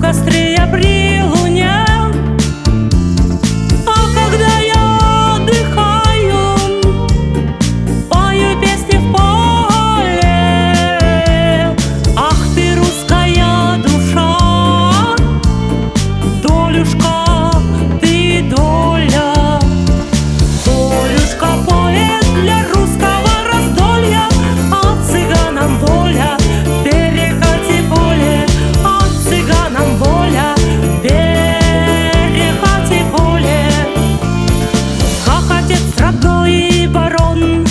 костре я при луне. А когда я отдыхаю, пою песни в поле. Ах ты, русская душа, долюшка, ты доля. Долюшка, поле для русского раздолья, а цыганам воля перекати поле, а цыганам воля перекати поле. Как отец родной и барон,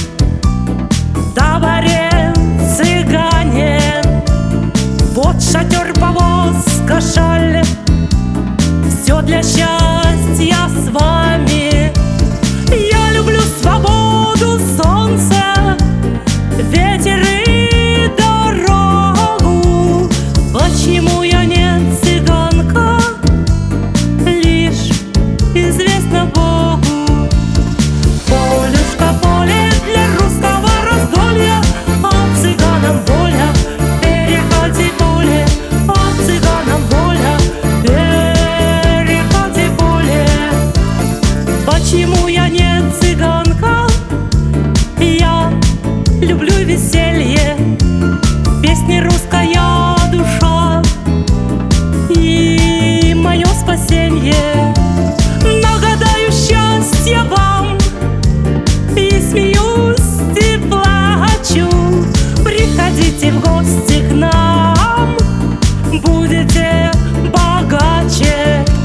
товарищ цыгане, вот шатер, повозка, шаль, все для счастья с вами. Я люблю свободу, солнце, ветер и дорогу. Почему я не цыганка, лишь известно Богу. Полюшка, поле для русского раздолья, а цыганам воля переходи поле, а цыганам воля переходи поле. Почему я не цыганка? Я люблю веселье, песни русская душа и мое спасенье. Нагадаю счастье вам, и смеюсь, и плачу. Приходите в гости к нам, будете богаче.